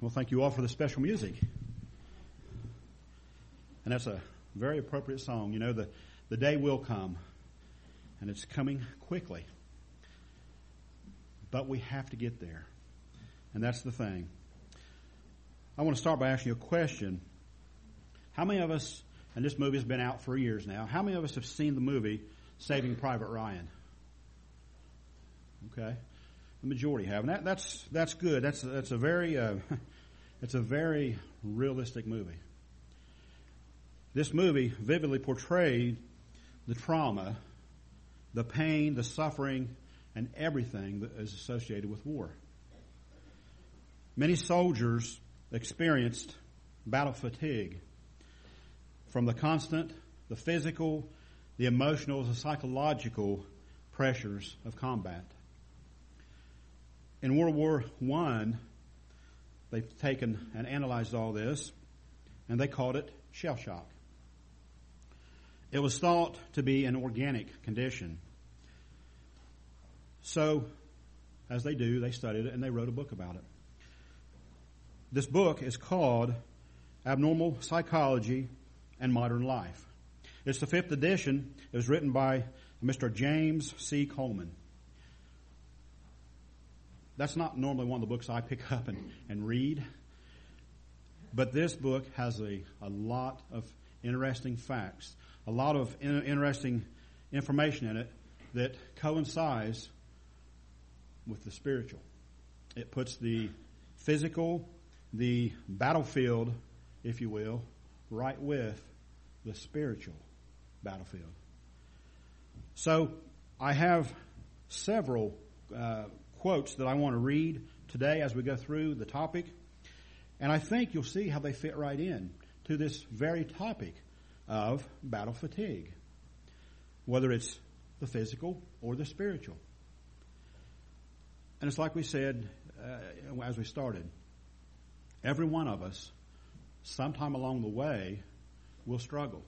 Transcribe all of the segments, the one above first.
Well, thank you all for the special music. And that's a very appropriate song. You know, the day will come, and it's coming quickly. But we have to get there. And that's the thing. I want to start by asking you a question. How many of us, and this movie has been out for years now, how many of us have seen the movie Saving Private Ryan? Okay. The majority have. And that's good. That's a very it's a very realistic movie. This movie vividly portrayed the trauma, the pain, the suffering, and everything that is associated with war. Many soldiers experienced battle fatigue from the constant, the physical, the emotional, the psychological pressures of combat. In World War I, they've taken and analyzed all this, and they called it shell shock. It was thought to be an organic condition. So, as they do, they studied it and they wrote a book about it. This book is called Abnormal Psychology and Modern Life. It's the 5th edition. It was written by Mr. James C. Coleman. That's not normally one of the books I pick up and read. But this book has a lot of interesting facts, a lot of interesting information in it that coincides with the spiritual. It puts the physical, the battlefield, if you will, right with the spiritual battlefield. So I have several quotes that I want to read today as we go through the topic. And I think you'll see how they fit right in to this very topic of battle fatigue, whether it's the physical or the spiritual. And it's like we said as we started, every one of us, sometime along the way, will struggle.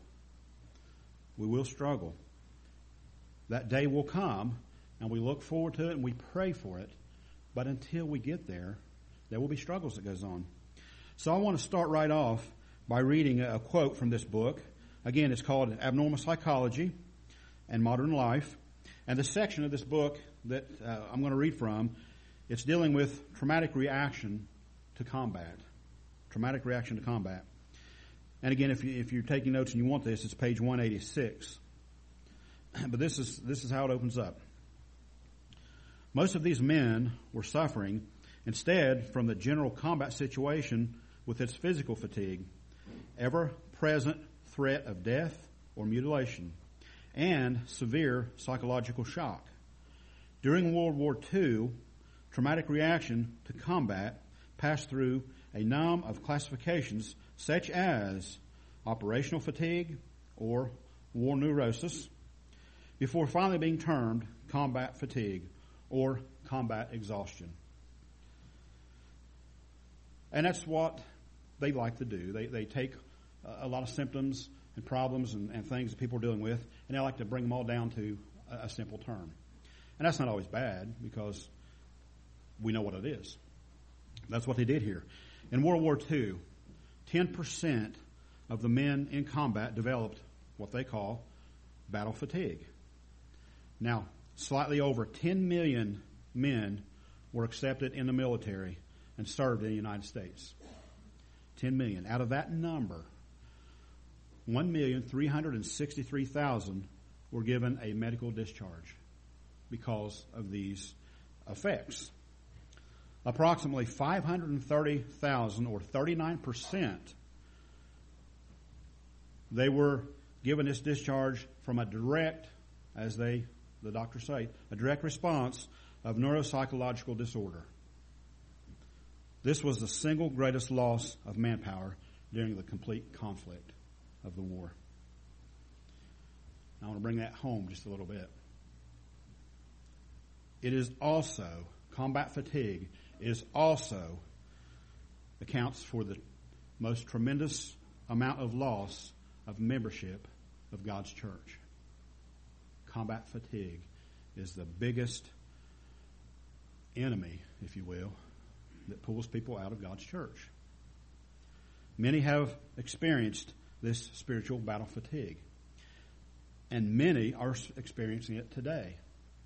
We will struggle. That day will come, and we look forward to it, and we pray for it. But until we get there, there will be struggles that goes on. So I want to start right off by reading a quote from this book. Again, it's called Abnormal Psychology and Modern Life. And the section of this book that I'm going to read from, it's dealing with traumatic reaction to combat. Traumatic reaction to combat. And again, if you're taking notes and you want this, it's page 186. But this is how it opens up. Most of these men were suffering instead from the general combat situation with its physical fatigue, ever-present threat of death or mutilation, and severe psychological shock. During World War II, traumatic reaction to combat passed through a number of classifications such as operational fatigue or war neurosis, before finally being termed combat fatigue or combat exhaustion. And that's what they like to do. They take a lot of symptoms and problems and things that people are dealing with, and they like to bring them all down to a simple term. And that's not always bad, because we know what it is. That's what they did here. In World War II, 10% of the men in combat developed what they call battle fatigue. Now, slightly over 10 million men were accepted in the military and served in the United States. 10 million. Out of that number, 1,363,000 were given a medical discharge because of these effects. Approximately 530,000, or 39%, they were given this discharge from a direct, as the doctors say, a direct response of neuropsychological disorder. This was the single greatest loss of manpower during the complete conflict of the war. I want to bring that home just a little bit. It is also, combat fatigue is also accounts for the most tremendous amount of loss of membership of God's church. Combat fatigue is the biggest enemy, if you will, that pulls people out of God's church. Many have experienced this spiritual battle fatigue, and many are experiencing it today.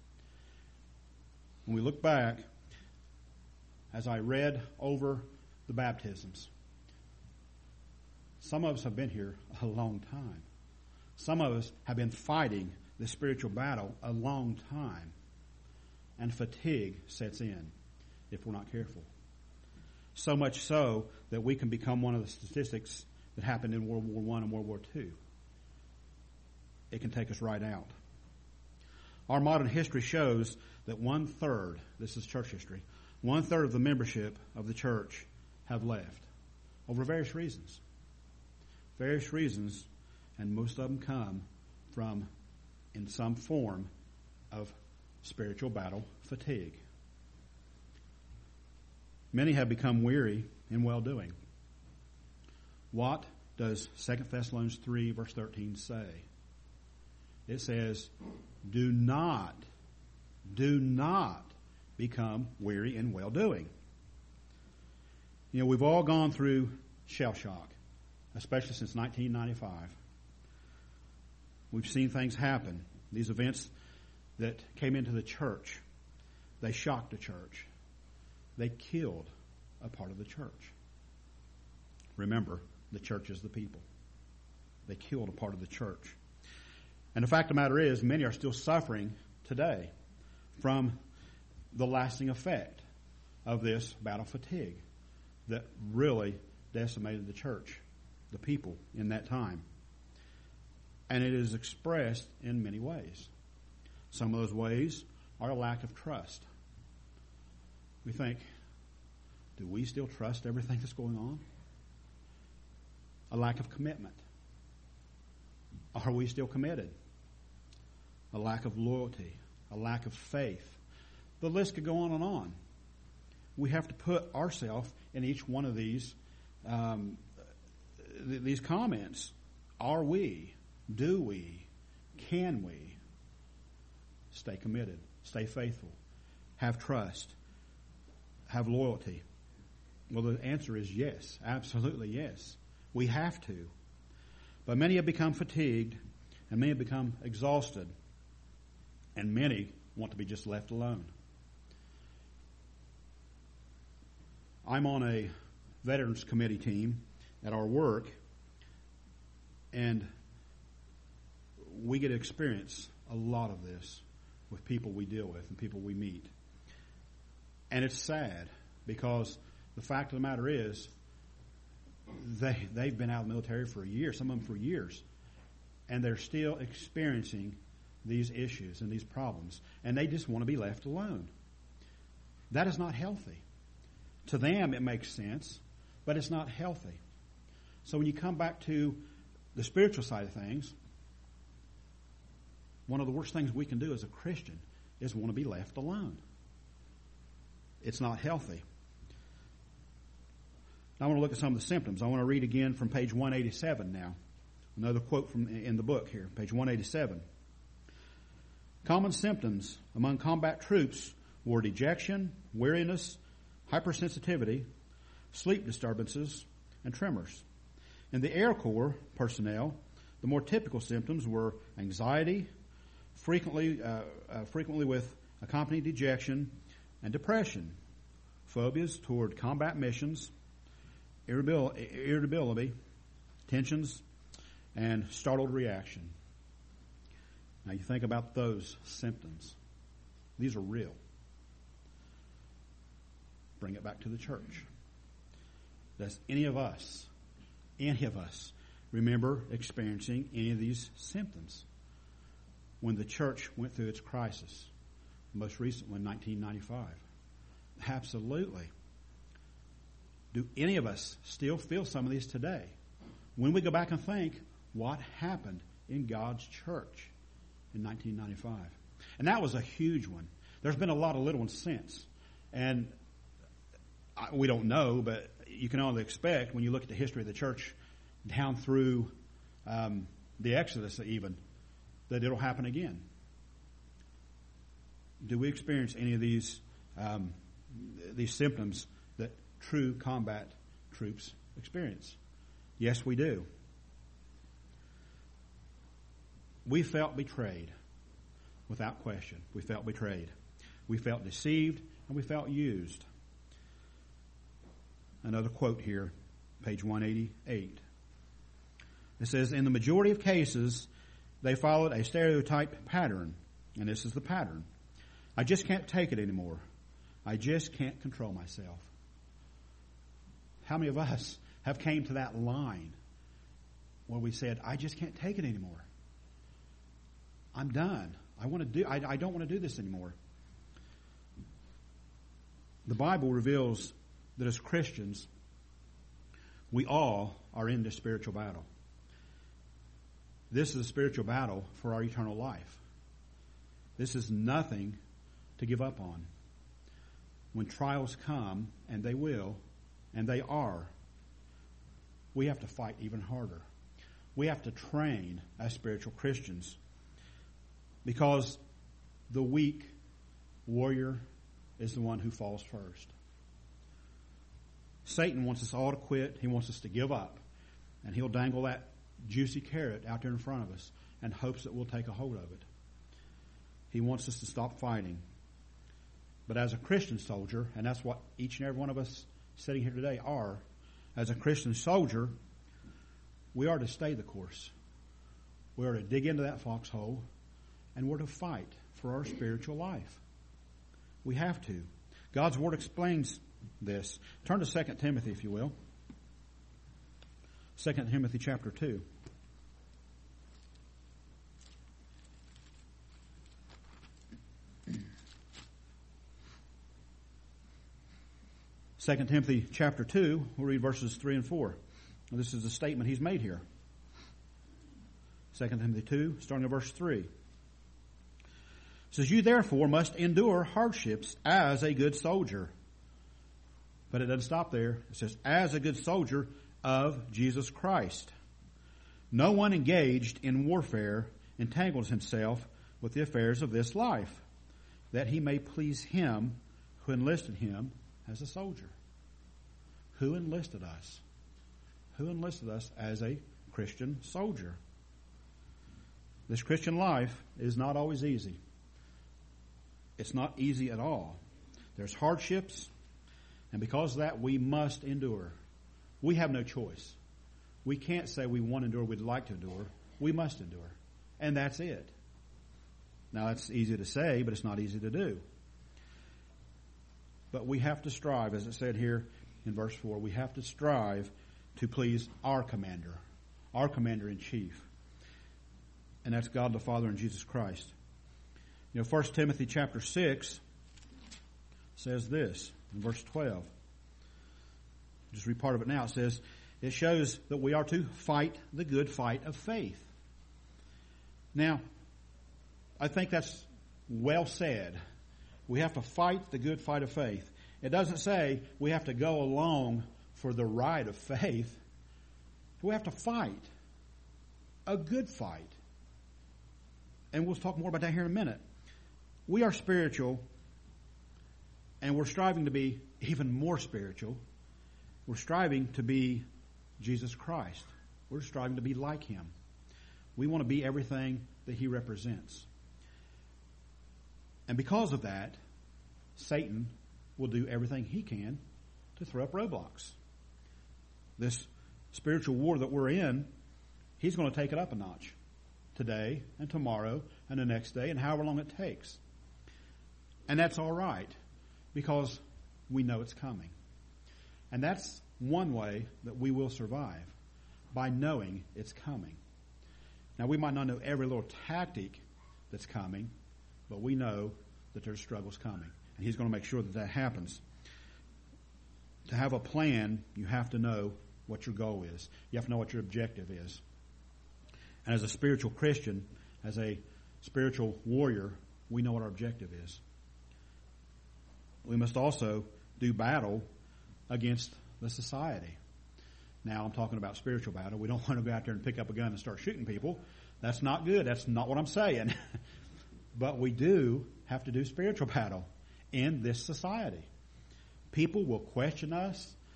When we look back, as I read over the baptisms, some of us have been here a long time. Some of us have been fighting the spiritual battle a long time, and fatigue sets in if we're not careful. So much so that we can become one of the statistics that happened in World War I and World War II. It can take us right out. Our modern history shows that 1/3, this is church history, 1/3 of the membership of the church have left over various reasons. Various reasons, and most of them come from, in some form, of spiritual battle fatigue. Many have become weary in well-doing. What does 2 Thessalonians 3 verse 13 say? It says, do not become weary in well-doing. You know, we've all gone through shell shock, especially since 1995. We've seen things happen. These events that came into the church, they shocked the church. They killed a part of the church. Remember, the church is the people. They killed a part of the church. And the fact of the matter is, many are still suffering today from the lasting effect of this battle fatigue that really decimated the church, the people in that time. And it is expressed in many ways. Some of those ways are a lack of trust. We think, do we still trust everything that's going on? A lack of commitment. Are we still committed? A lack of loyalty, a lack of faith. The list could go on and on. We have to put ourselves in each one of these comments. Are we? Do we? Can we stay committed? Stay faithful? Have trust? Have loyalty? Well, the answer is yes. Absolutely yes. We have to. But many have become fatigued, and many have become exhausted, and many want to be just left alone. I'm on a Veterans Committee team at our work, and we get to experience a lot of this with people we deal with and people we meet. And it's sad because the fact of the matter is they've been out of the military for a year, some of them for years, and they're still experiencing these issues and these problems, and they just want to be left alone. That is not healthy. To them it makes sense, but it's not healthy. So when you come back to the spiritual side of things, one of the worst things we can do as a Christian is want to be left alone. It's not healthy. Now I want to look at some of the symptoms. I want to read again from page 187 now. Another quote from in the book here, page 187. Common symptoms among combat troops were dejection, weariness, hypersensitivity, sleep disturbances, and tremors. In the Air Corps personnel, the more typical symptoms were anxiety, frequently with accompanying dejection, and depression, phobias toward combat missions, irritability, tensions, and startled reaction. Now you think about those symptoms. These are real. Bring it back to the church. Does any of us remember experiencing any of these symptoms when the church went through its crisis, most recently in 1995? Absolutely. Do any of us still feel some of these today? When we go back and think, what happened in God's church in 1995? And that was a huge one. There's been a lot of little ones since. And we don't know, but you can only expect when you look at the history of the church down through the Exodus even, that it'll happen again. Do we experience any of these symptoms that true combat troops experience. Yes, we do. We felt betrayed, without question. We felt betrayed. We felt deceived, and we felt used. Another quote here, page 188. It says, in the majority of cases, they followed a stereotyped pattern. And this is the pattern. I just can't take it anymore. I just can't control myself. How many of us have came to that line where we said, I just can't take it anymore. I'm done. I don't want to do this anymore. The Bible reveals that as Christians, we all are in this spiritual battle. This is a spiritual battle for our eternal life. This is nothing to give up on. When trials come, and they will, and they are, we have to fight even harder. We have to train as spiritual Christians, because the weak warrior is the one who falls first. Satan wants us all to quit. He wants us to give up. And he'll dangle that juicy carrot out there in front of us and hopes that we'll take a hold of it. He wants us to stop fighting. But as a Christian soldier, and that's what each and every one of us sitting here today are, as a Christian soldier, we are to stay the course. We are to dig into that foxhole, and we're to fight for our spiritual life. We have to. God's Word explains this. Turn to 2 Timothy, if you will. 2 Timothy chapter 2. Second Timothy chapter 2, we'll read verses 3 and 4. And this is the statement he's made here. 2 Timothy 2, starting at verse 3. It says, you therefore must endure hardships as a good soldier. But it doesn't stop there. It says, as a good soldier of Jesus Christ. No one engaged in warfare entangles himself with the affairs of this life, that he may please him who enlisted him as a soldier. Who enlisted us? Who enlisted us as a Christian soldier? This Christian life is not always easy. It's not easy at all. There's hardships, and because of that, we must endure. We have no choice. We can't say we want to endure, we'd like to endure. We must endure. And that's it. Now, it's easy to say, but it's not easy to do. But we have to strive, as it said here in verse 4, we have to strive to please our commander in chief. And that's God the Father and Jesus Christ. You know, 1 Timothy chapter 6 says this in verse 12. Just read part of it now. It says, it shows that we are to fight the good fight of faith. Now, I think that's well said. We have to fight the good fight of faith. It doesn't say we have to go along for the ride of faith. We have to fight a good fight. And we'll talk more about that here in a minute. We are spiritual, and we're striving to be even more spiritual. We're striving to be Jesus Christ. We're striving to be like Him. We want to be everything that He represents. And because of that, Satan will do everything he can to throw up roadblocks. This spiritual war that we're in, he's going to take it up a notch today and tomorrow and the next day and however long it takes. And that's all right, because we know it's coming. And that's one way that we will survive, by knowing it's coming. Now, we might not know every little tactic that's coming, but we know that there's struggles coming. And He's going to make sure that that happens. To have a plan, you have to know what your goal is. You have to know what your objective is. And as a spiritual Christian, as a spiritual warrior, we know what our objective is. We must also do battle against the society. Now, I'm talking about spiritual battle. We don't want to go out there and pick up a gun and start shooting people. That's not good. That's not what I'm saying. But we do have to do spiritual battle in this society. People will question us.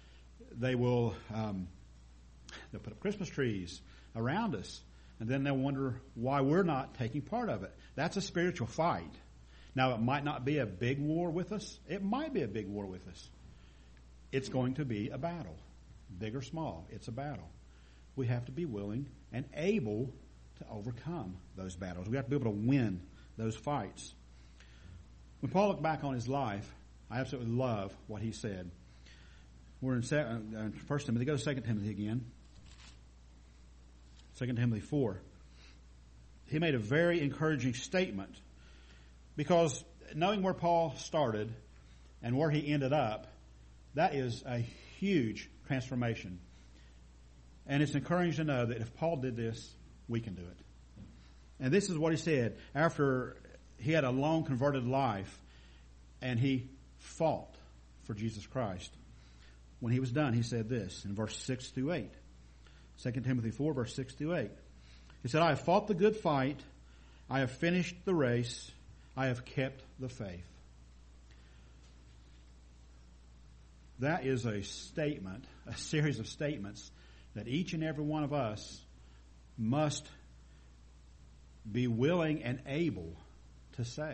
They will they'll put up Christmas trees around us, and then they'll wonder why we're not taking part of it. That's a spiritual fight. Now, it might not be a big war with us. It might be a big war with us. It's going to be a battle. Big or small, it's a battle. We have to be willing and able to overcome those battles. We have to be able to win those fights. When Paul looked back on his life, I absolutely love what he said. We're in 1 Timothy. Go to 2 Timothy again. 2 Timothy 4. He made a very encouraging statement, because knowing where Paul started and where he ended up, that is a huge transformation. And it's encouraging to know that if Paul did this, we can do it. And this is what he said after he had a long converted life and he fought for Jesus Christ. When he was done, he said this in verse 6 through 8. 2 Timothy 4, verse 6 through 8. He said, I have fought the good fight. I have finished the race. I have kept the faith. That is a statement, a series of statements that each and every one of us must be willing and able to say.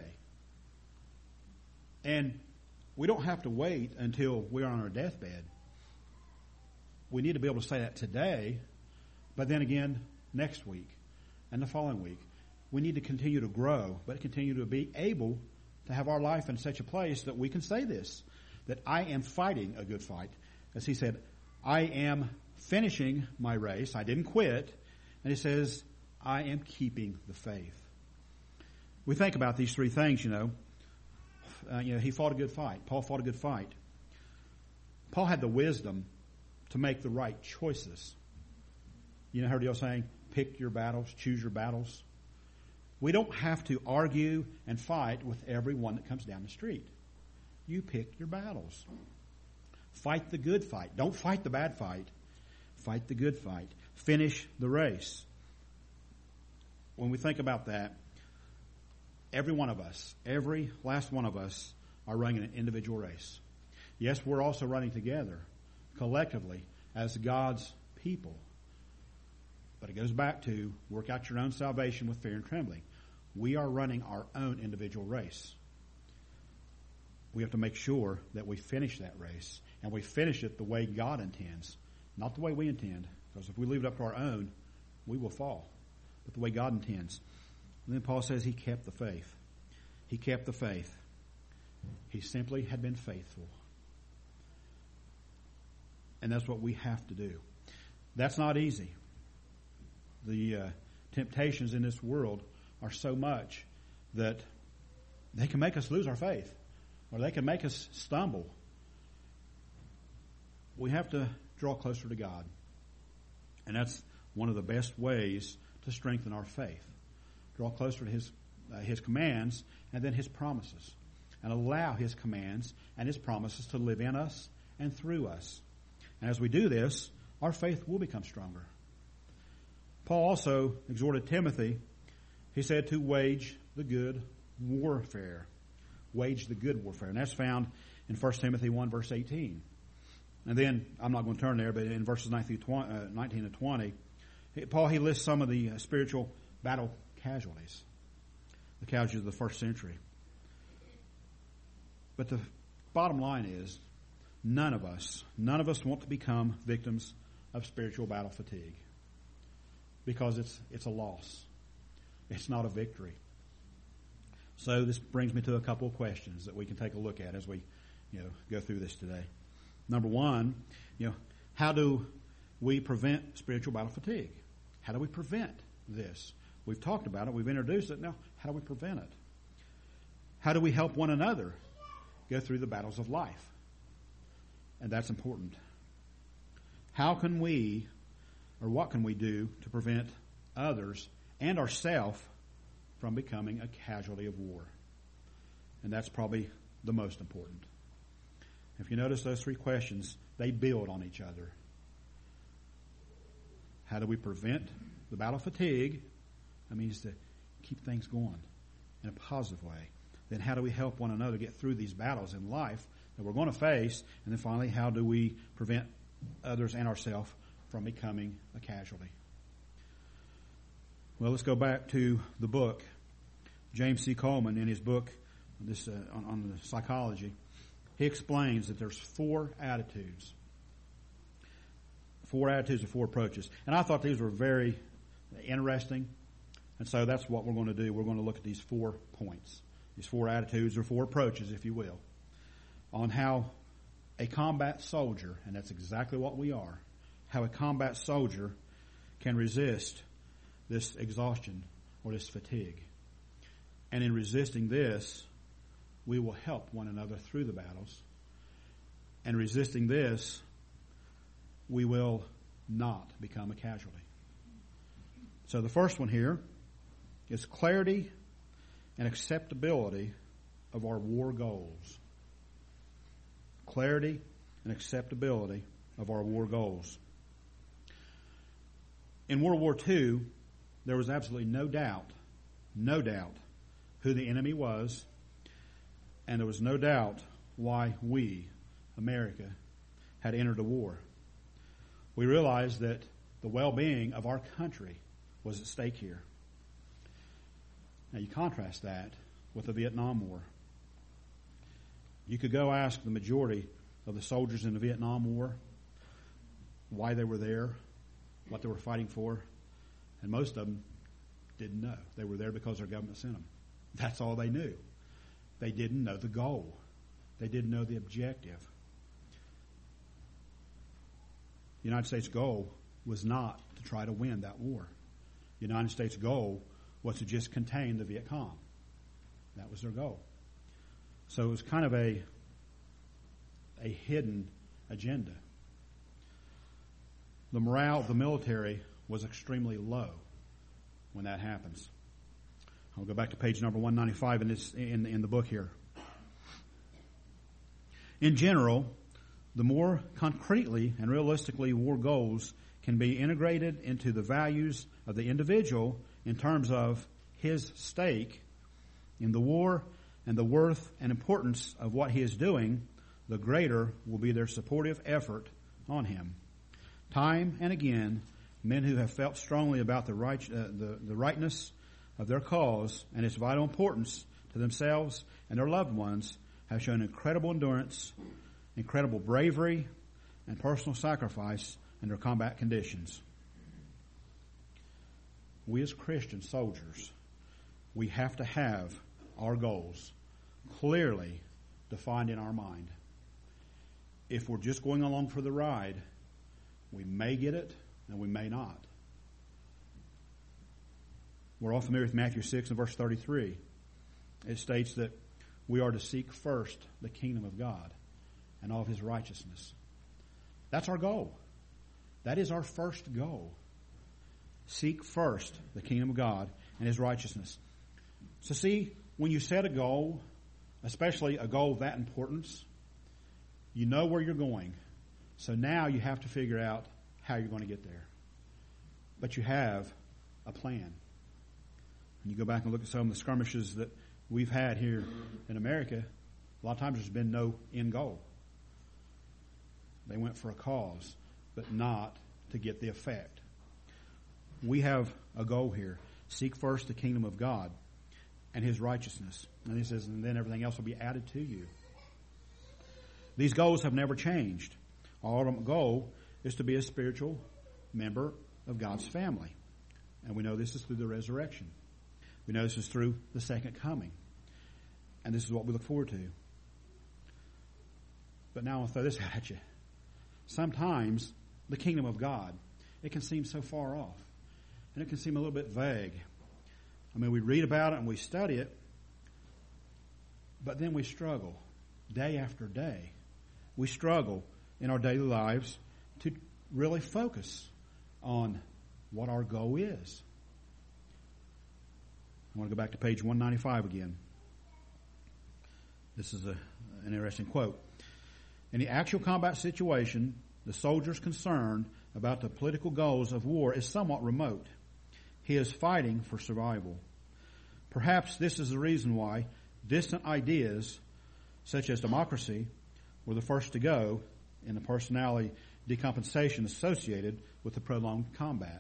And we don't have to wait until we're on our deathbed. We need to be able to say that today, but then again next week and the following week. We need to continue to grow, but continue to be able to have our life in such a place that we can say this, that I am fighting a good fight. As he said, I am finishing my race. I didn't quit. And he says, I am keeping the faith. We think about these three things, he fought a good fight. Paul fought a good fight. Paul had the wisdom to make the right choices. I heard y'all saying, pick your battles, choose your battles. We don't have to argue and fight with everyone that comes down the street. You pick your battles. Fight the good fight. Don't fight the bad fight. Fight the good fight. Finish the race. When we think about that, every one of us, every last one of us, are running an individual race. Yes, we're also running together, collectively, as God's people. But it goes back to work out your own salvation with fear and trembling. We are running our own individual race. We have to make sure that we finish that race, and we finish it the way God intends, not the way we intend. Because if we leave it up to our own, we will fall. But the way God intends. And then Paul says he kept the faith. He kept the faith. He simply had been faithful. And that's what we have to do. That's not easy. The temptations in this world are so much that they can make us lose our faith, or they can make us stumble. We have to draw closer to God. And that's one of the best ways to strengthen our faith. Draw closer to His commands and then His promises. And allow His commands and His promises to live in us and through us. And as we do this, our faith will become stronger. Paul also exhorted Timothy, he said, to wage the good warfare. Wage the good warfare. And that's found in 1 Timothy 1, verse 18. And then, I'm not going to turn there, but in verses 19 and 20, Paul, he lists some of the spiritual battle casualties. The casualties of the first century. But the bottom line is, none of us want to become victims of spiritual battle fatigue. Because it's a loss. It's not a victory. So this brings me to a couple of questions that we can take a look at as we, go through this today. Number one, how do we prevent spiritual battle fatigue? How do we prevent this? We've talked about it. We've introduced it. Now, how do we prevent it? How do we help one another go through the battles of life? And that's important. How can we, or what can we do to prevent others and ourselves from becoming a casualty of war? And that's probably the most important. If you notice those three questions, they build on each other. How do we prevent the battle fatigue? That means to keep things going in a positive way. Then how do we help one another get through these battles in life that we're going to face? And then finally, how do we prevent others and ourselves from becoming a casualty. Well, let's go back to the book. James C. Coleman, in his book on the psychology, he explains that there's four attitudes or four approaches. And I thought these were very interesting. And so that's what we're going to do. We're going to look at these 4 points, these 4 attitudes or 4 approaches, if you will, on how a combat soldier, and that's exactly what we are, how a combat soldier can resist this exhaustion or this fatigue. And in resisting this, we will help one another through the battles. And resisting this, we will not become a casualty. So the first one here is clarity and acceptability of our war goals. Clarity and acceptability of our war goals. In World War II, there was absolutely no doubt who the enemy was, and there was no doubt why we, America, had entered a war. We realized that the well-being of our country was at stake here. Now you contrast that with the Vietnam War. You could go ask the majority of the soldiers in the Vietnam War why they were there, what they were fighting for, and most of them didn't know. They were there because their government sent them. That's all they knew. They didn't know the goal. They didn't know the objective. The United States' goal was not to try to win that war. The United States' goal was to just contain the Viet Cong. That was their goal. So it was kind of a hidden agenda. The morale of the military was extremely low when that happens. I'll go back to page number 195 in the book here. In general, the more concretely and realistically war goals can be integrated into the values of the individual in terms of his stake in the war and the worth and importance of what he is doing, the greater will be their supportive effort on him. Time and again, men who have felt strongly about the rightness of their cause and its vital importance to themselves and their loved ones have shown incredible endurance, incredible bravery, and personal sacrifice under combat conditions. We as Christian soldiers, we have to have our goals clearly defined in our mind. If we're just going along for the ride, we may get it and we may not. We're all familiar with Matthew 6 and verse 33. It states that we are to seek first the kingdom of God and all of his righteousness. That's our goal. That is our first goal. Seek first the kingdom of God and his righteousness. So see, when you set a goal, especially a goal of that importance, you know where you're going. So now you have to figure out how you're going to get there. But you have a plan. When you go back and look at some of the skirmishes that we've had here in America, a lot of times there's been no end goal. They went for a cause, but not to get the effect. We have a goal here. Seek first the kingdom of God and his righteousness. And he says, and then everything else will be added to you. These goals have never changed. Our ultimate goal is to be a spiritual member of God's family. And we know this is through the resurrection. We know this is through the second coming. And this is what we look forward to. But now I'll throw this at you. Sometimes the kingdom of God, it can seem so far off. And it can seem a little bit vague. I mean, we read about it and we study it. But then we struggle day after day. We struggle in our daily lives to really focus on what our goal is. I want to go back to page 195 again. This is an interesting quote. In the actual combat situation, the soldier's concern about the political goals of war is somewhat remote. He is fighting for survival. Perhaps this is the reason why distant ideas such as democracy were the first to go in the personality decompensation associated with the prolonged combat.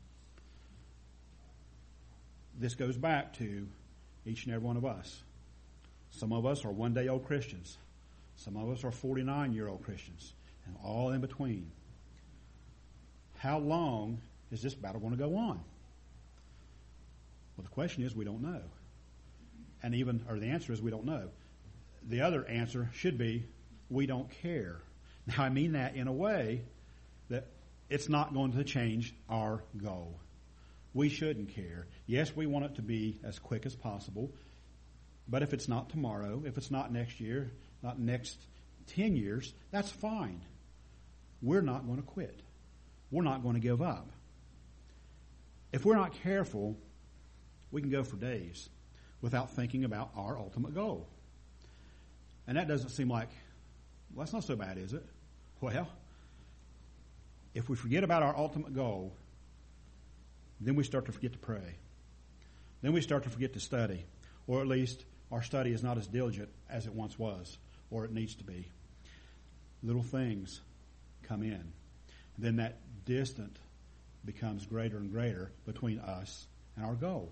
This goes back to each and every one of us. Some of us are one-day-old Christians. Some of us are 49-year-old Christians, and all in between. How long is this battle going to go on? Well, the question is, we don't know. The answer is, we don't know. The other answer should be, we don't care. Now, I mean that in a way that it's not going to change our goal. We shouldn't care. Yes, we want it to be as quick as possible, but if it's not tomorrow, if it's not next year, not next 10 years, that's fine. We're not going to quit. We're not going to give up. If we're not careful, we can go for days without thinking about our ultimate goal. And that doesn't seem like, well, that's not so bad, is it? Well, if we forget about our ultimate goal, then we start to forget to pray. Then we start to forget to study, or at least our study is not as diligent as it once was, or it needs to be. Little things come in. And then that distance becomes greater and greater between us and our goal.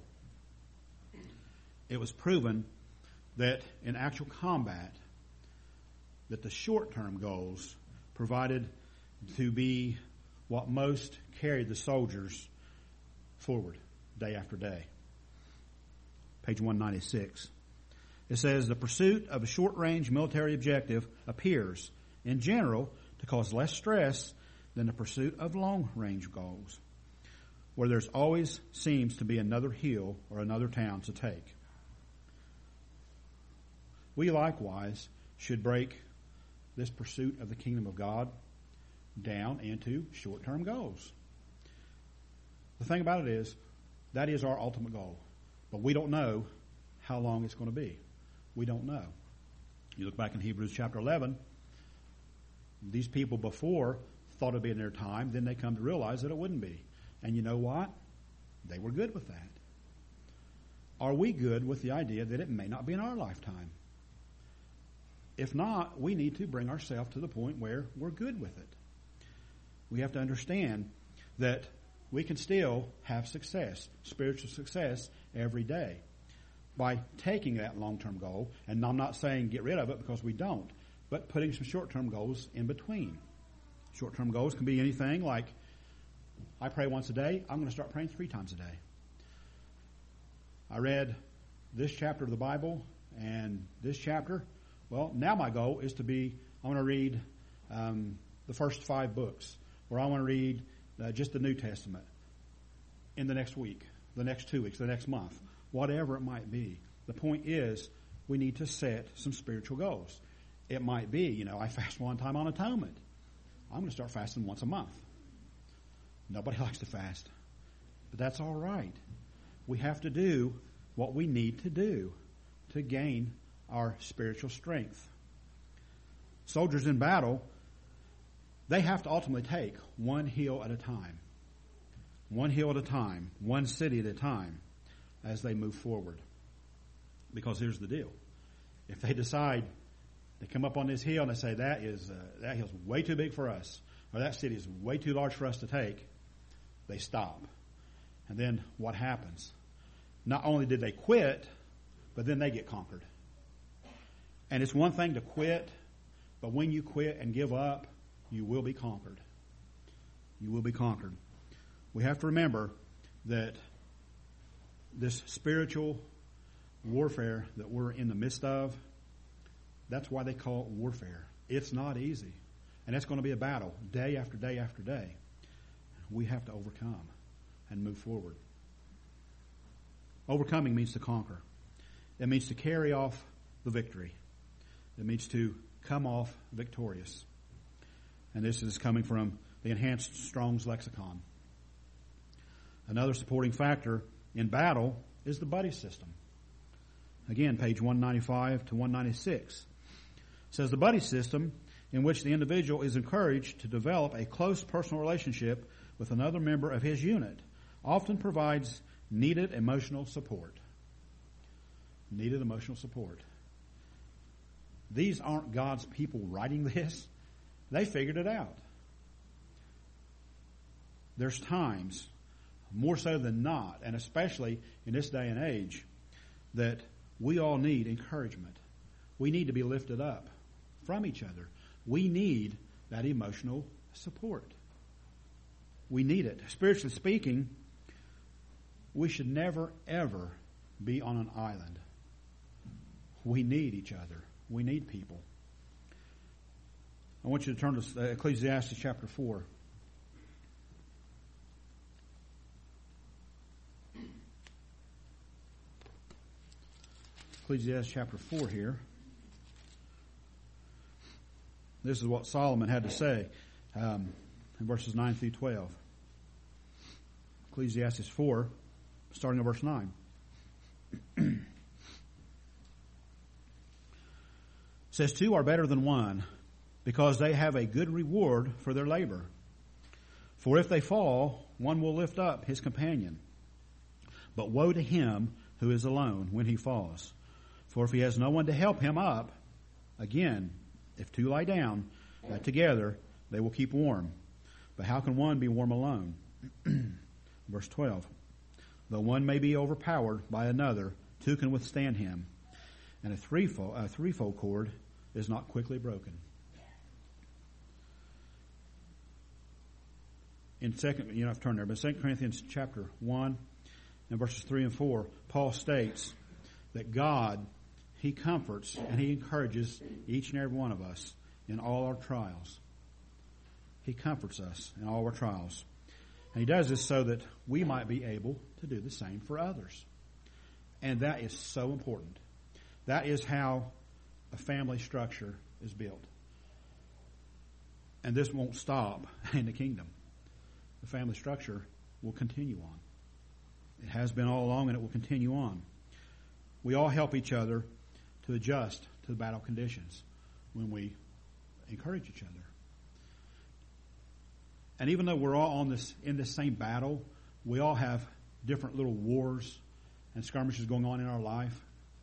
It was proven that in actual combat, that the short-term goals provided to be what most carried the soldiers forward day after day. Page 196. It says, the pursuit of a short-range military objective appears, in general, to cause less stress than the pursuit of long-range goals, where there's always seems to be another hill or another town to take. We likewise should break this pursuit of the kingdom of God down into short-term goals. The thing about it is, that is our ultimate goal. But we don't know how long it's going to be. We don't know. You look back in Hebrews chapter 11, these people before thought it'd be in their time, then they come to realize that it wouldn't be. And you know what? They were good with that. Are we good with the idea that it may not be in our lifetime? If not, we need to bring ourselves to the point where we're good with it. We have to understand that we can still have success, spiritual success, every day by taking that long-term goal. And I'm not saying get rid of it, because we don't, but putting some short-term goals in between. Short-term goals can be anything like, I pray once a day, I'm going to start praying 3 times a day. I read this chapter of the Bible and this chapter. Well, now my goal is I want to read the first 5 books, or I want to read just the New Testament in the next week, the next 2 weeks, the next month, whatever it might be. The point is, we need to set some spiritual goals. It might be, I fast one time on atonement. I'm going to start fasting once a month. Nobody likes to fast, but that's all right. We have to do what we need to do to gain our spiritual strength. Soldiers in battle, they have to ultimately take one hill at a time. One hill at a time, one city at a time, as they move forward. Because here's the deal. If they decide, they come up on this hill and they say, that hill's way too big for us, or that city is way too large for us to take, they stop. And then what happens? Not only did they quit, but then they get conquered. And it's one thing to quit, but when you quit and give up, you will be conquered. You will be conquered. We have to remember that this spiritual warfare that we're in the midst of, that's why they call it warfare. It's not easy. And it's going to be a battle day after day after day. We have to overcome and move forward. Overcoming means to conquer. It means to carry off the victory. It means to come off victorious. And this is coming from the Enhanced Strong's Lexicon. Another supporting factor in battle is the buddy system. Again, page 195 to 196. It says the buddy system, in which the individual is encouraged to develop a close personal relationship with another member of his unit, often provides needed emotional support. Needed emotional support. These aren't God's people writing this. They figured it out. there's times, more so than not, and especially in this day and age, that we all need encouragement. We need to be lifted up from each other. We need that emotional support. We need it. Spiritually speaking, we should never, ever be on an island. We need each other. We need people. I want you to turn to Ecclesiastes chapter 4. Ecclesiastes chapter 4 here. This is what Solomon had to say in verses 9 through 12. Ecclesiastes 4, starting at verse 9. It says, 2 are better than one, because they have a good reward for their labor. For if they fall, one will lift up his companion. But woe to him who is alone when he falls. For if he has no one to help him up, again, if 2 lie down together, they will keep warm. But how can one be warm alone? Verse 12. Though one may be overpowered by another, 2 can withstand him. And a threefold cord is not quickly broken. In second, you don't have to turn there, but 2 Corinthians chapter 1 and verses 3 and 4, Paul states that God, He comforts and He encourages each and every one of us in all our trials. He comforts us in all our trials. And He does this so that we might be able to do the same for others. And that is so important. That is how a family structure is built. And this won't stop in the kingdom. The family structure will continue on. It has been all along, and it will continue on. We all help each other to adjust to the battle conditions when we encourage each other. And even though we're all in this same battle, we all have different little wars and skirmishes going on in our life.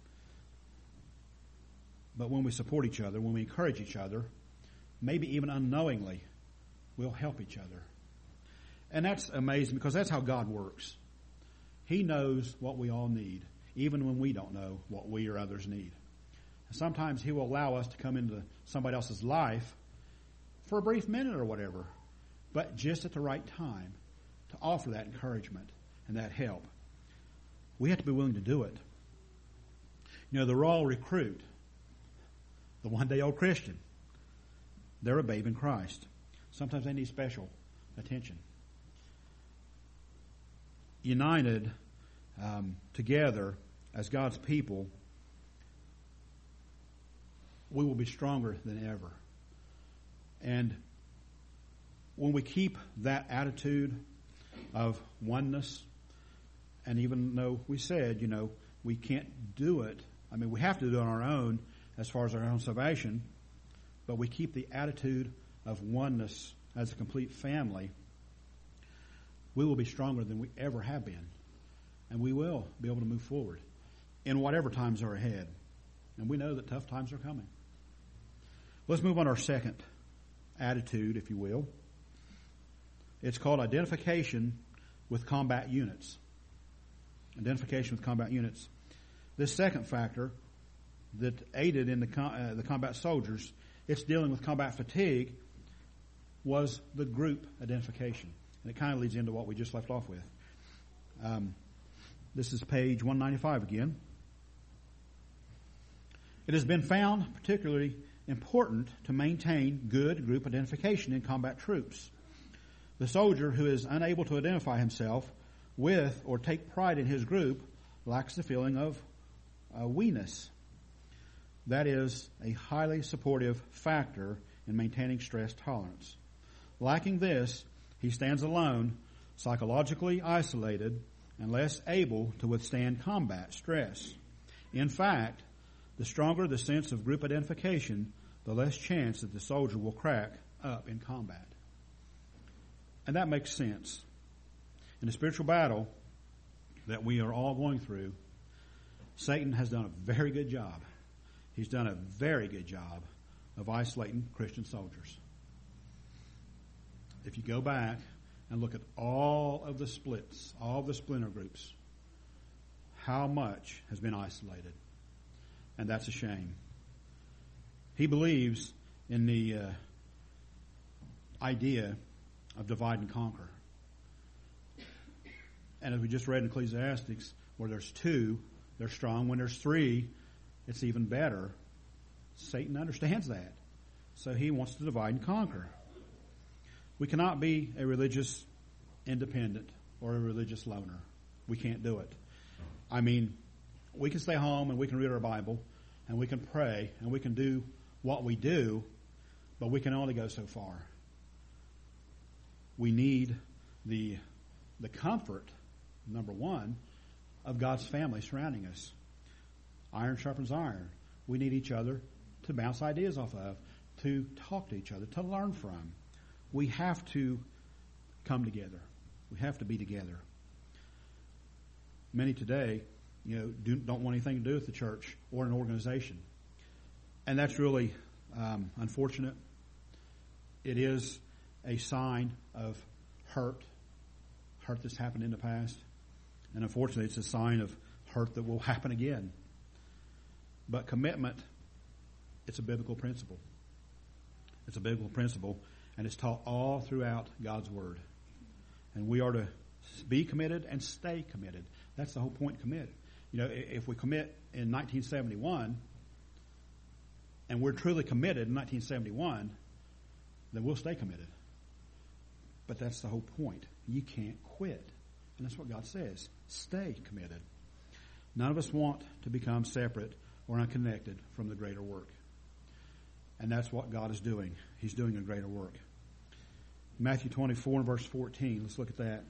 But when we support each other, when we encourage each other, maybe even unknowingly, we'll help each other. And that's amazing, because that's how God works. He knows what we all need, even when we don't know what we or others need. And sometimes He will allow us to come into somebody else's life for a brief minute or whatever, but just at the right time to offer that encouragement and that help. We have to be willing to do it. You know, the Royal Recruit, the one-day-old Christian, they're a babe in Christ. Sometimes they need special attention. United together as God's people, we will be stronger than ever. And when we keep that attitude of oneness, and even though we said, you know, we can't do it, I mean, we have to do it on our own as far as our own salvation, but we keep the attitude of oneness as a complete family, we will be stronger than we ever have been. And we will be able to move forward in whatever times are ahead. And we know that tough times are coming. Let's move on to our second attitude, if you will. It's called identification with combat units. Identification with combat units. This second factor that aided in the combat soldiers, it's dealing with combat fatigue, was the group identification. And it kind of leads into what we just left off with. This is page 195 again. It has been found particularly important to maintain good group identification in combat troops. The soldier who is unable to identify himself with or take pride in his group lacks the feeling of we-ness. That is a highly supportive factor in maintaining stress tolerance. Lacking this, he stands alone, psychologically isolated, and less able to withstand combat stress. In fact, the stronger the sense of group identification, the less chance that the soldier will crack up in combat. And that makes sense. In the spiritual battle that we are all going through, Satan has done a very good job. He's done a very good job of isolating Christian soldiers. If you go back and look at all of the splits, all of the splinter groups, how much has been isolated. And that's a shame. He believes in the idea of divide and conquer. And as we just read in Ecclesiastes, where there's two, they're strong. When there's three, it's even better. Satan understands that. So he wants to divide and conquer. We cannot be a religious independent or a religious loner. We can't do it. I mean, we can stay home and we can read our Bible and we can pray and we can do what we do, but we can only go so far. We need the comfort, number one, of God's family surrounding us. Iron sharpens iron. We need each other to bounce ideas off of, to talk to each other, to learn from. We have to come together. We have to be together. Many today, don't want anything to do with the church or an organization. And that's really unfortunate. It is a sign of hurt that's happened in the past. And unfortunately, it's a sign of hurt that will happen again. But commitment, it's a biblical principle. It's a biblical principle, and it's taught all throughout God's Word. And we are to be committed and stay committed. That's the whole point, committed. If we commit in 1971, and we're truly committed in 1971, then we'll stay committed. But that's the whole point. You can't quit. And that's what God says. Stay committed. None of us want to become separate or unconnected from the greater work. And that's what God is doing. He's doing a greater work. Matthew 24 and verse 14. Let's look at that.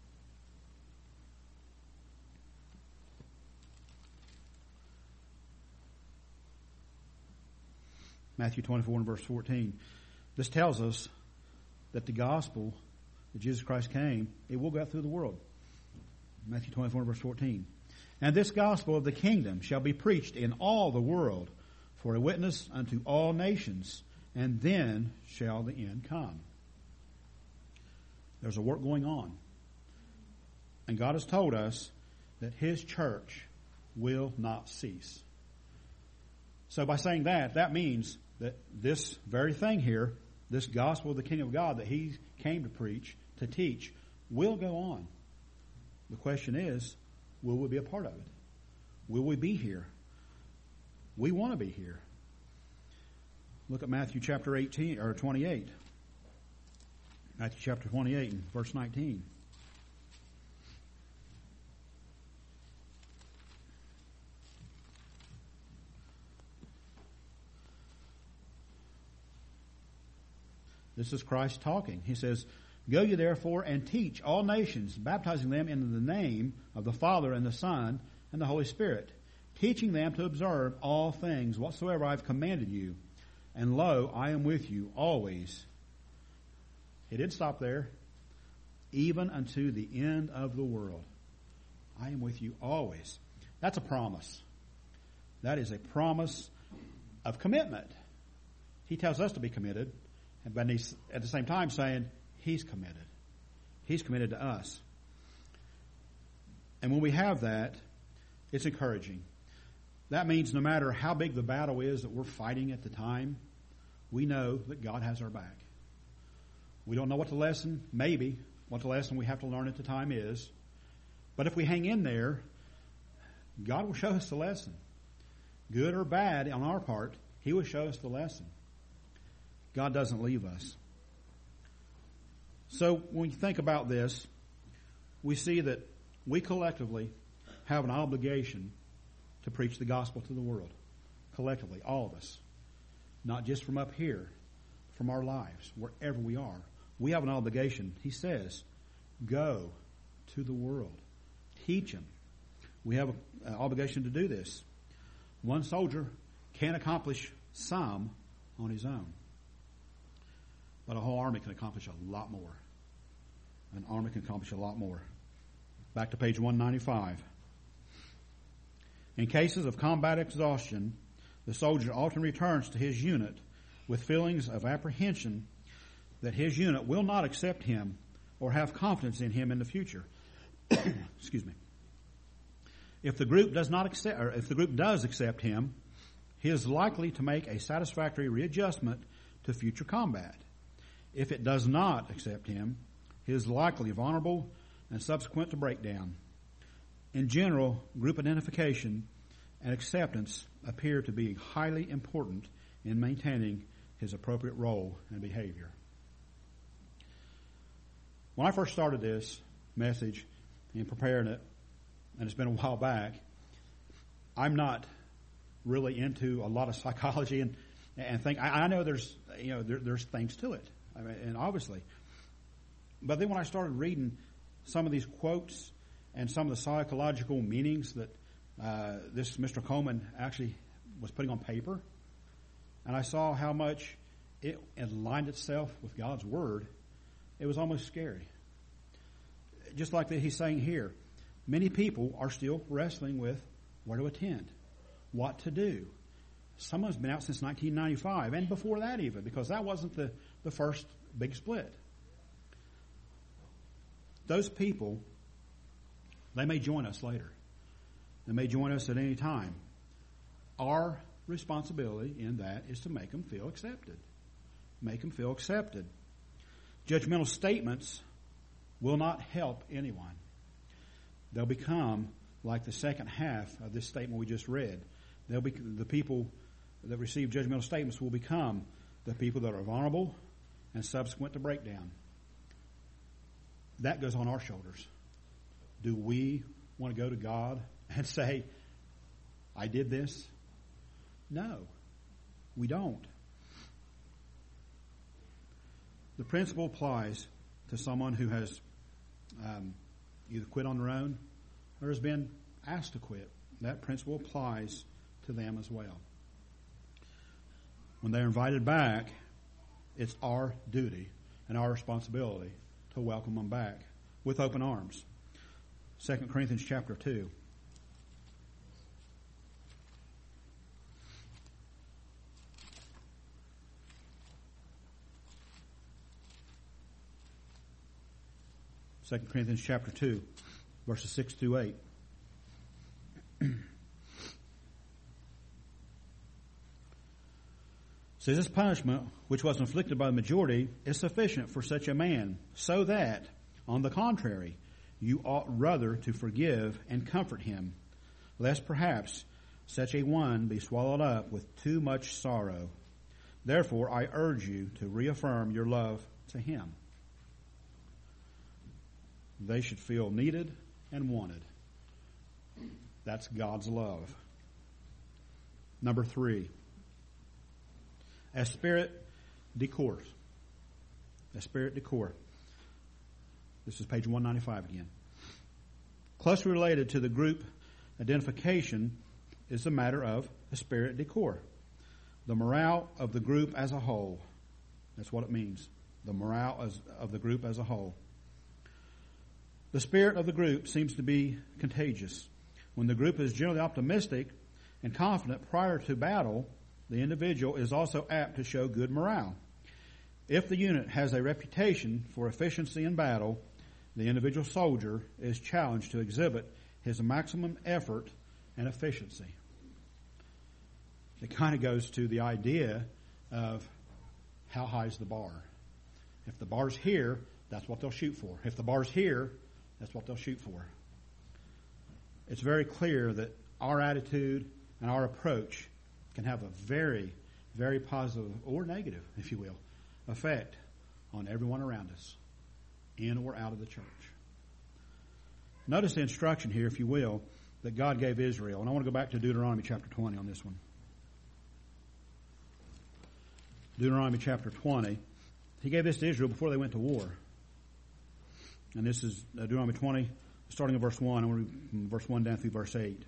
Matthew 24 and verse 14. This tells us that the gospel that Jesus Christ came, it will go out through the world. Matthew 24 and verse 14. And this gospel of the kingdom shall be preached in all the world for a witness unto all nations, and then shall the end come. There's a work going on. And God has told us that His church will not cease. So by saying that means that this very thing here, this gospel of the kingdom of God that He came to preach, to teach, will go on. The question is, will we be a part of it? Will we be here? We want to be here. Look at Matthew chapter 18 or 28. Matthew chapter 28 and verse 19. This is Christ talking. He says, Go ye therefore and teach all nations, baptizing them in the name of the Father and the Son and the Holy Spirit, teaching them to observe all things whatsoever I have commanded you. And lo, I am with you always. He didn't stop there. Even unto the end of the world. I am with you always. That's a promise. That is a promise of commitment. He tells us to be committed, but he's at the same time saying He's committed. He's committed to us. And when we have that, it's encouraging. That means no matter how big the battle is that we're fighting at the time, we know that God has our back. We don't know what the lesson we have to learn at the time is. But if we hang in there, God will show us the lesson. Good or bad on our part, He will show us the lesson. God doesn't leave us. So when you think about this, we see that we collectively have an obligation to preach the gospel to the world. Collectively, all of us. Not just from up here, from our lives, wherever we are. We have an obligation. He says, go to the world. Teach them. We have an obligation to do this. One soldier can't accomplish some on his own. But a whole army can accomplish a lot more. An army can accomplish a lot more. Back to page 195. In cases of combat exhaustion, the soldier often returns to his unit with feelings of apprehension that his unit will not accept him or have confidence in him in the future. Excuse me. If the group does not accept, or if the group does accept him, he is likely to make a satisfactory readjustment to future combat. If it does not accept him, he is likely vulnerable and subsequent to breakdown. In general, group identification and acceptance appear to be highly important in maintaining his appropriate role and behavior. When I first started this message and preparing it, and it's been a while back, I'm not really into a lot of psychology and think. I know there's things to it, I mean, and obviously. But then when I started reading some of these quotes and some of the psychological meanings that this Mr. Coleman actually was putting on paper, and I saw how much it aligned itself with God's Word, it was almost scary. Just like that he's saying here, many people are still wrestling with where to attend, what to do. Some of us have been out since 1995, and before that even, because that wasn't the first big split. Those people, they may join us later. They may join us at any time. Our responsibility in that is to make them feel accepted. Make them feel accepted. Judgmental statements will not help anyone. They'll become like the second half of this statement we just read. They'll be the people that receive judgmental statements will become the people that are vulnerable and subsequent to breakdown. That goes on our shoulders. Do we want to go to God and say, I did this? No, we don't. The principle applies to someone who has either quit on their own or has been asked to quit. That principle applies to them as well. When they're invited back, it's our duty and our responsibility to welcome them back with open arms. 2 Corinthians chapter 2. Second Corinthians chapter 2, verses 6 through 8. Says, this punishment, which was inflicted by the majority, is sufficient for such a man, so that, on the contrary, you ought rather to forgive and comfort him, lest perhaps such a one be swallowed up with too much sorrow. Therefore, I urge you to reaffirm your love to him. They should feel needed and wanted. That's God's love. Number 3. Esprit de corps. Esprit de corps. This is page 195 again. Closely related to the group identification is the matter of esprit de corps. The morale of the group as a whole. That's what it means. The morale of the group as a whole. The spirit of the group seems to be contagious. When the group is generally optimistic and confident prior to battle, the individual is also apt to show good morale. If the unit has a reputation for efficiency in battle, the individual soldier is challenged to exhibit his maximum effort and efficiency. It kind of goes to the idea of how high is the bar. If the bar's here, that's what they'll shoot for. If the bar's here, that's what they'll shoot for. It's very clear that our attitude and our approach can have a very, very positive or negative, if you will, effect on everyone around us, in or out of the church. Notice the instruction here, if you will, that God gave Israel. And I want to go back to Deuteronomy chapter 20 on this one. Deuteronomy chapter 20. He gave this to Israel before they went to war. And this is Deuteronomy 20, starting in verse 1. I want to read from verse 1 down through verse 8.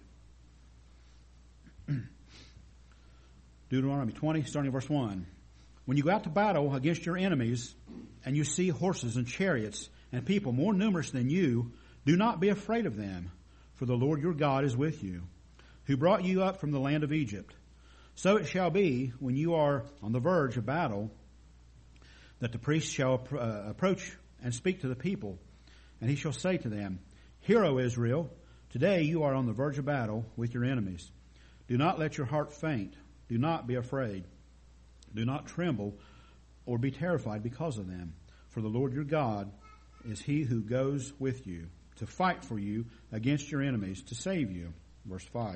Deuteronomy 20, starting in verse 1. When you go out to battle against your enemies, and you see horses and chariots and people more numerous than you, do not be afraid of them, for the Lord your God is with you, who brought you up from the land of Egypt. So it shall be, when you are on the verge of battle, that the priest shall approach and speak to the people. And he shall say to them, Hear, O Israel, today you are on the verge of battle with your enemies. Do not let your heart faint. Do not be afraid. Do not tremble or be terrified because of them. For the Lord your God is he who goes with you to fight for you against your enemies to save you. Verse 5.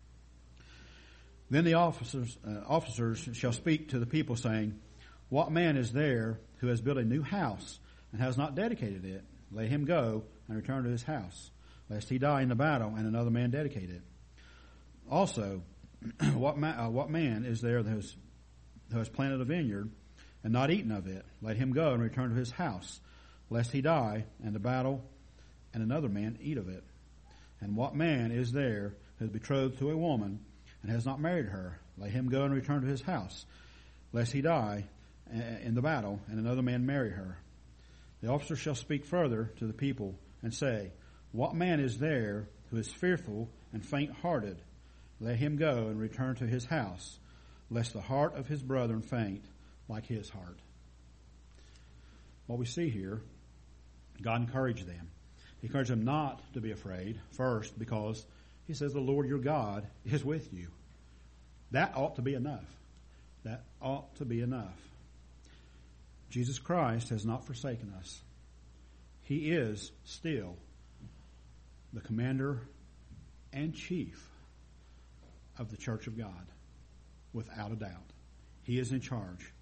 Then the officers shall speak to the people, saying, What man is there who has built a new house and has not dedicated it? Let him go and return to his house, lest he die in the battle and another man dedicate it. Also, what man is there who has planted a vineyard and not eaten of it? Let him go and return to his house, lest he die in the battle and another man eat of it. And what man is there who is betrothed to a woman and has not married her? Let him go and return to his house, lest he die in the battle and another man marry her. The officer shall speak further to the people and say, What man is there who is fearful and faint-hearted? Let him go and return to his house, lest the heart of his brethren faint like his heart. What we see here, God encouraged them. He encouraged them not to be afraid, first, because he says the Lord your God is with you. That ought to be enough. That ought to be enough. Jesus Christ has not forsaken us. He is still the commander and chief of the church of God, without a doubt. He is in charge.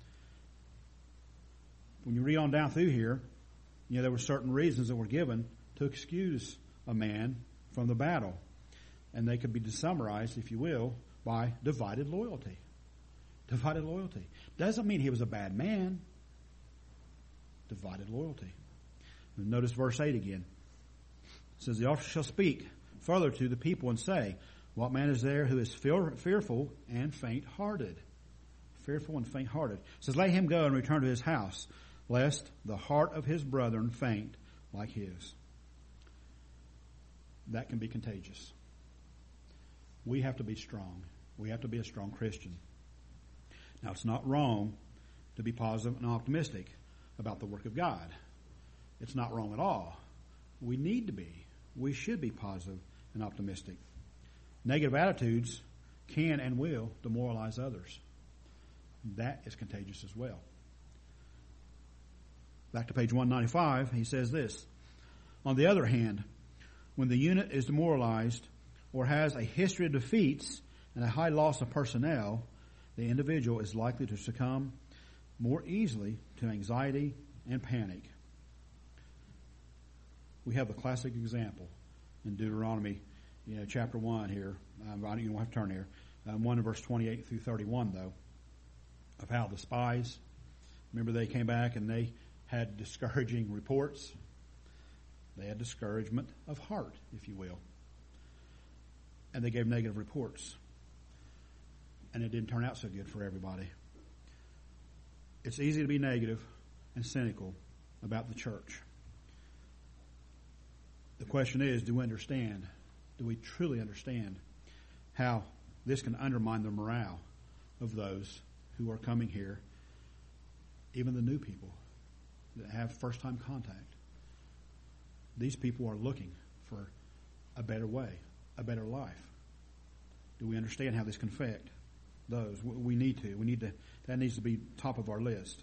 When you read on down through here, there were certain reasons that were given to excuse a man from the battle. And they could be summarized, if you will, by divided loyalty. Divided loyalty. Doesn't mean he was a bad man. Divided loyalty. And notice verse 8 again. It says, The officer shall speak further to the people and say, What man is there who is fearful and faint-hearted? Fearful and faint-hearted. It says, Let him go and return to his house, lest the heart of his brethren faint like his. That can be contagious. We have to be strong. We have to be a strong Christian. Now, it's not wrong to be positive and optimistic about the work of God. It's not wrong at all. We need to be. We should be positive and optimistic. Negative attitudes can and will demoralize others. That is contagious as well. Back to page 195, he says this. On the other hand, when the unit is demoralized or has a history of defeats and a high loss of personnel, the individual is likely to succumb more easily to anxiety and panic. We have the classic example in Deuteronomy, chapter 1 here. You don't have to turn here. 1 verse 28 through 31, though, of how the spies, remember they came back and they had discouraging reports. They had discouragement of heart, if you will. And they gave negative reports. And it didn't turn out so good for everybody. It's easy to be negative and cynical about the church. The question is, do we understand? Do we truly understand how this can undermine the morale of those who are coming here, even the new people that have first-time contact? These people are looking for a better way, a better life. Do we understand how this can affect those? We need to. That needs to be top of our list.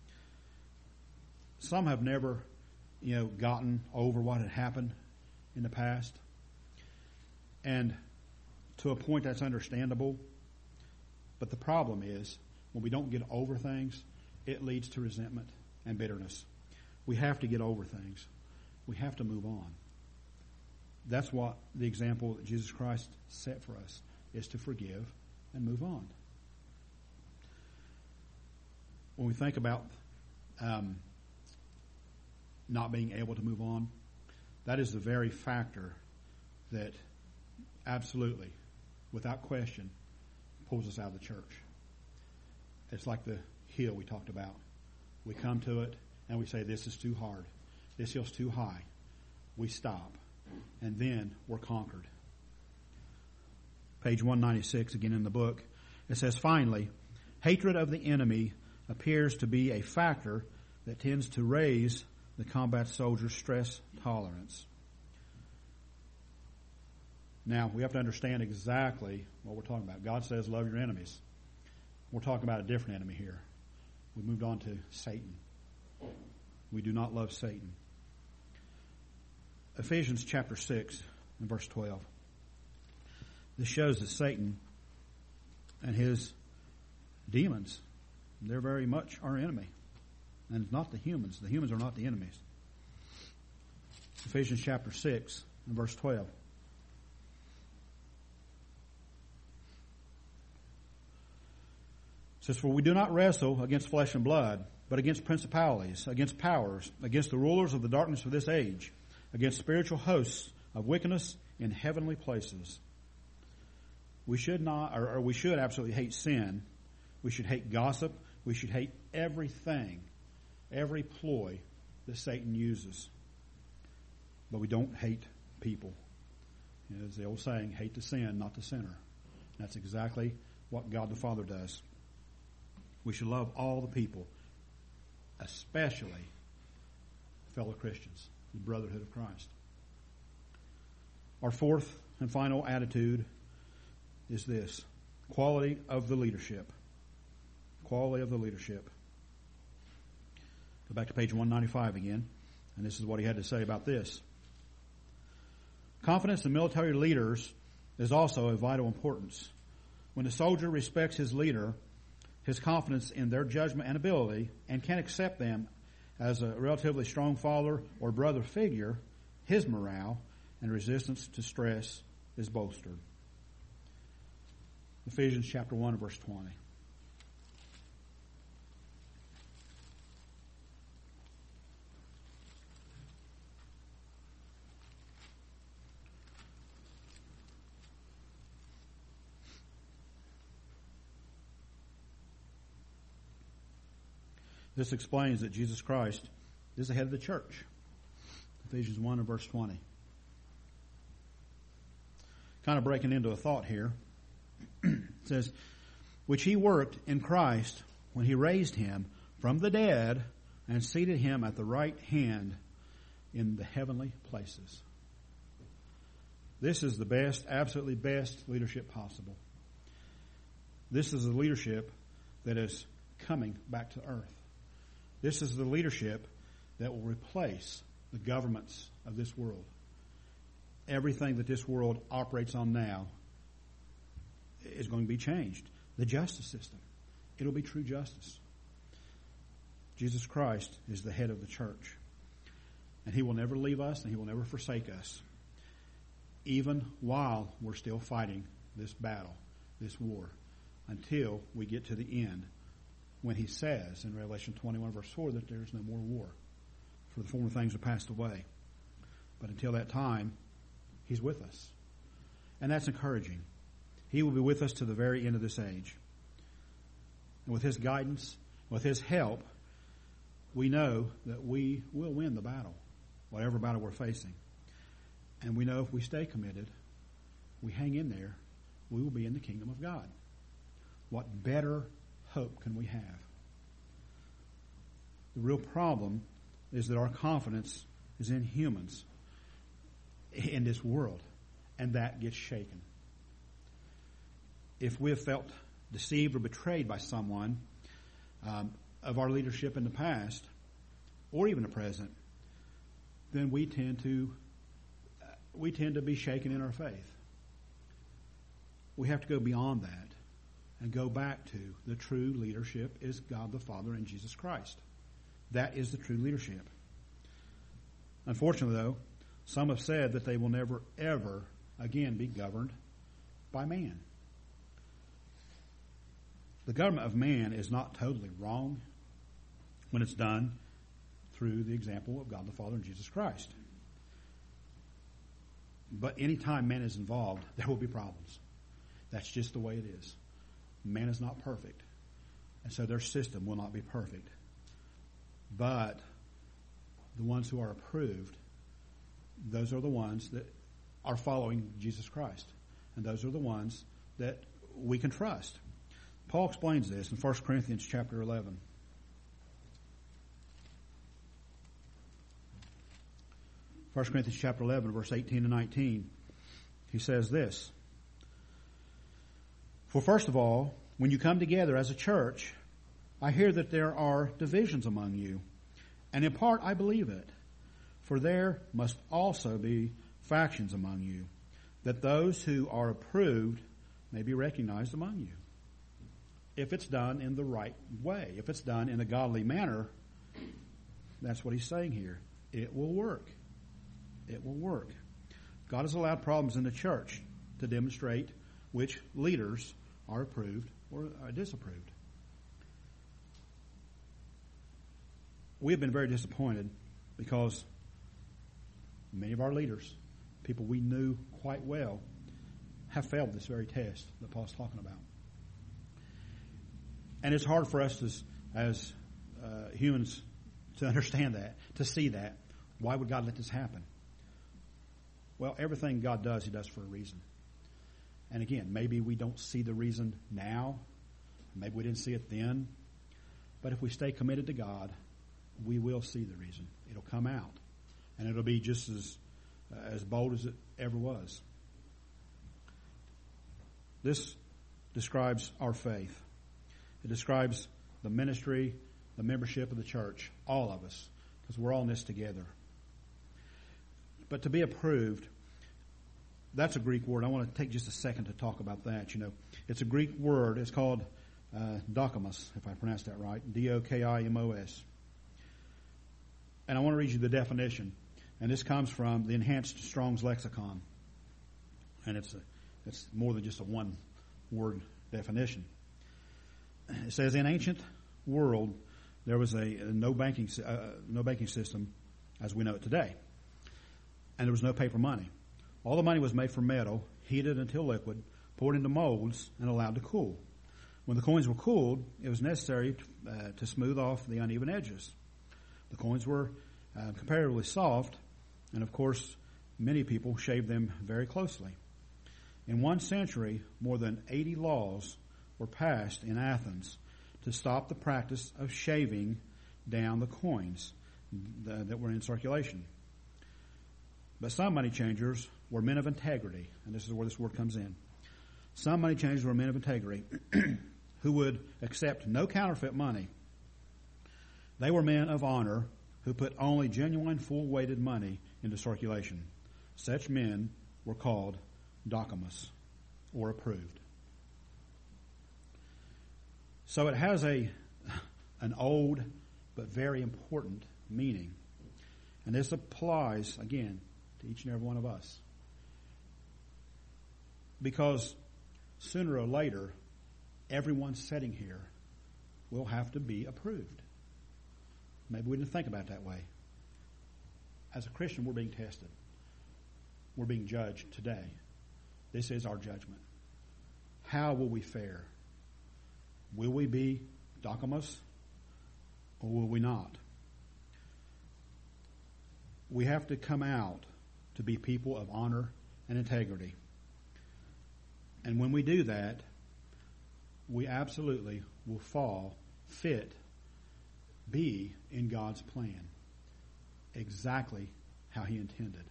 Some have never, gotten over what had happened in the past. And to a point that's understandable. But the problem is, when we don't get over things, it leads to resentment and bitterness. We have to get over things. We have to move on. That's what the example that Jesus Christ set for us, is to forgive and move on. When we think about not being able to move on, that is the very factor that absolutely, without question, pulls us out of the church. It's like the hill we talked about. We come to it and we say, this is too hard. This hill's too high. We stop. And then we're conquered. Page 196 again in the book. It says, finally, hatred of the enemy appears to be a factor that tends to raise the combat soldier's stress tolerance. Now, we have to understand exactly what we're talking about. God says, love your enemies. We're talking about a different enemy here. We moved on to Satan. We do not love Satan. Ephesians chapter 6 and verse 12. This shows that Satan and his demons, they're very much our enemy. And it's not the humans. The humans are not the enemies. Ephesians chapter 6 and verse 12. It says, for we do not wrestle against flesh and blood, but against principalities, against powers, against the rulers of the darkness of this age, against spiritual hosts of wickedness in heavenly places. We should not, or we should absolutely hate sin. We should hate gossip. We should hate everything, every ploy that Satan uses. But we don't hate people. As the old saying, hate the sin, not the sinner. That's exactly what God the Father does. We should love all the people, especially fellow Christians, the brotherhood of Christ. Our fourth and final attitude is this: quality of the leadership. Quality of the leadership. Go back to page 195 again, and this is what he had to say about this. Confidence in military leaders is also of vital importance. When a soldier respects his leader, his confidence in their judgment and ability, and can accept them as a relatively strong father or brother figure, his morale and resistance to stress is bolstered. Ephesians chapter 1 verse 20. This explains that Jesus Christ is the head of the church. Ephesians 1 and verse 20. Kind of breaking into a thought here. It says, which he worked in Christ when he raised him from the dead and seated him at the right hand in the heavenly places. This is the best, absolutely best leadership possible. This is the leadership that is coming back to earth. This is the leadership that will replace the governments of this world. Everything that this world operates on now is going to be changed. The justice system. It'll be true justice. Jesus Christ is the head of the church. And he will never leave us and he will never forsake us. Even while we're still fighting this battle, this war, until we get to the end, when he says in Revelation 21 verse 4 that there is no more war, for the former things are passed away. But until that time, he's with us. And that's encouraging. He will be with us to the very end of this age. And with his guidance, with his help, we know that we will win the battle, whatever battle we're facing. And we know if we stay committed, we hang in there, we will be in the kingdom of God. What better hope can we have? The real problem is that our confidence is in humans, in this world, and that gets shaken. If we have felt deceived or betrayed by someone of our leadership in the past, or even the present, then we tend to be shaken in our faith. We have to go beyond that and go back to the true leadership is God the Father and Jesus Christ. That is the true leadership. Unfortunately, though, some have said that they will never, ever again be governed by man. The government of man is not totally wrong when it's done through the example of God the Father and Jesus Christ. But any time man is involved, there will be problems. That's just the way it is. Man is not perfect. And so their system will not be perfect. But the ones who are approved, those are the ones that are following Jesus Christ. And those are the ones that we can trust. Paul explains this in 1 Corinthians chapter 11. 1 Corinthians chapter 11, verse 18 and 19. He says this, "For first of all, when you come together as a church, I hear that there are divisions among you, and in part I believe it. For there must also be factions among you, that those who are approved may be recognized among you." If it's done in the right way, if it's done in a godly manner, that's what he's saying here. It will work. It will work. God has allowed problems in the church to demonstrate which leaders are approved or are disapproved. We have been very disappointed because many of our leaders, people we knew quite well, have failed this very test that Paul's talking about. And it's hard for us as humans to understand that, to see that. Why would God let this happen? Well, everything God does, He does for a reason. And again, maybe we don't see the reason now. Maybe we didn't see it then. But if we stay committed to God, we will see the reason. It'll come out. And it'll be just as bold as it ever was. This describes our faith. It describes the ministry, the membership of the church, all of us, because we're all in this together. But to be approved, that's a Greek word. I want to take just a second to talk about that. You know, it's a Greek word. It's called dokimos, if I pronounced that right, D-O-K-I-M-O-S. And I want to read you the definition. And this comes from the Enhanced Strong's Lexicon. And it's more than just a one-word definition. It says, in ancient world, there was no banking system as we know it today. And there was no paper money. All the money was made from metal, heated until liquid, poured into molds, and allowed to cool. When the coins were cooled, it was necessary to smooth off the uneven edges. The coins were comparatively soft, and of course, many people shaved them very closely. In 1 century, more than 80 laws were passed in Athens to stop the practice of shaving down the coins that were in circulation. But some money changers were men of integrity, and this is where this word comes in. Some money changers were men of integrity who would accept no counterfeit money. They were men of honor who put only genuine, full-weighted money into circulation. Such men were called dokimos, or approved. So it has an old but very important meaning. And this applies, again, to each and every one of us. Because sooner or later, everyone sitting here will have to be approved. Maybe we didn't think about it that way. As a Christian, we're being tested. We're being judged today. This is our judgment. How will we fare? Will we be dokimos or will we not? We have to come out to be people of honor and integrity. And when we do that, we absolutely will be in God's plan, exactly how He intended.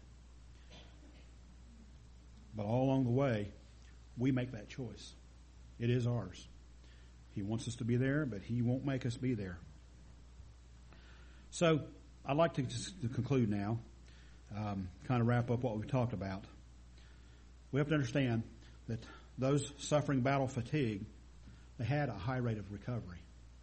But all along the way, we make that choice. It is ours. He wants us to be there, but He won't make us be there. So, I'd like to conclude now, kind of wrap up what we've talked about. We have to understand that those suffering battle fatigue, they had a high rate of recovery.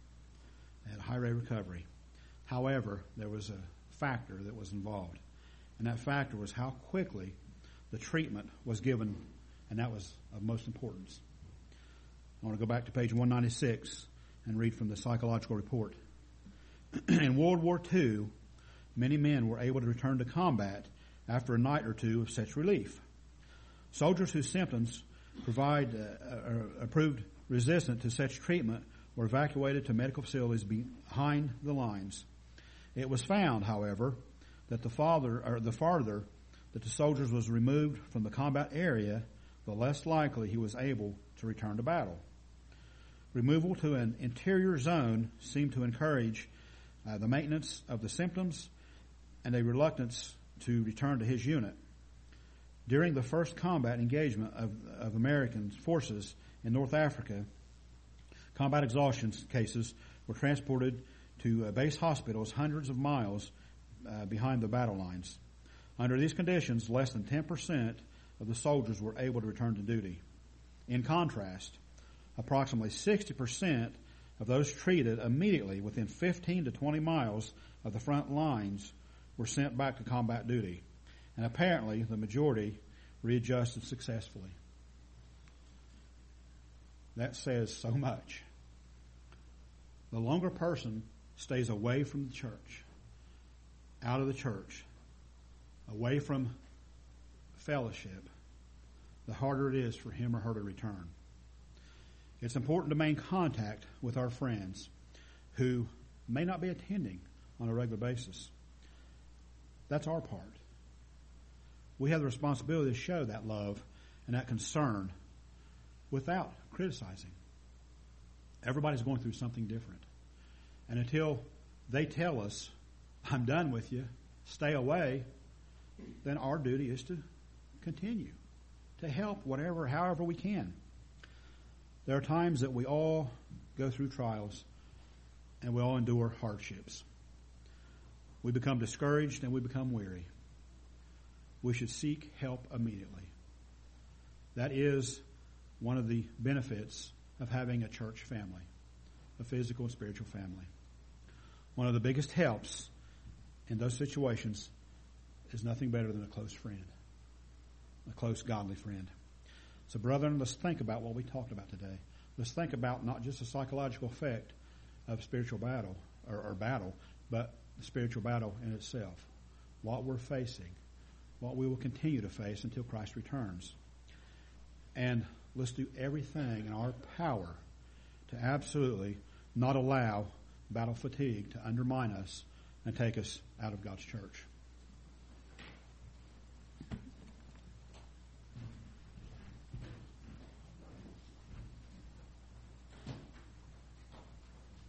However, there was a factor that was involved. And that factor was how quickly the treatment was given, and that was of most importance. I want to go back to page 196 and read from the psychological report. In World War II, many men were able to return to combat after a night or two of such relief. Soldiers whose symptoms proved resistant to such treatment were evacuated to medical facilities behind the lines. It was found, however, that the farther that the soldiers was removed from the combat area, the less likely he was able to return to battle. Removal to an interior zone seemed to encourage the maintenance of the symptoms and a reluctance to return to his unit. During the first combat engagement of American forces in North Africa, combat exhaustion cases were transported to base hospitals hundreds of miles behind the battle lines. Under these conditions, less than 10% of the soldiers were able to return to duty. In contrast, approximately 60% of those treated immediately within 15 to 20 miles of the front lines were sent back to combat duty. And apparently, the majority readjusted successfully. That says so much. The longer a person stays away from the church, out of the church, away from fellowship, the harder it is for him or her to return. It's important to maintain contact with our friends who may not be attending on a regular basis. That's our part. We have the responsibility to show that love and that concern without criticizing. Everybody's going through something different. And until they tell us, I'm done with you, stay away, then our duty is to continue, to help however we can. There are times that we all go through trials and we all endure hardships. We become discouraged and we become weary. We should seek help immediately. That is one of the benefits of having a church family, a physical and spiritual family. One of the biggest helps in those situations is nothing better than a close friend, a close godly friend. So, brethren, let's think about what we talked about today. Let's think about not just the psychological effect of spiritual battle, or battle, but the spiritual battle in itself. What we're facing, what we will continue to face until Christ returns. And let's do everything in our power to absolutely not allow battle fatigue to undermine us and take us out of God's church.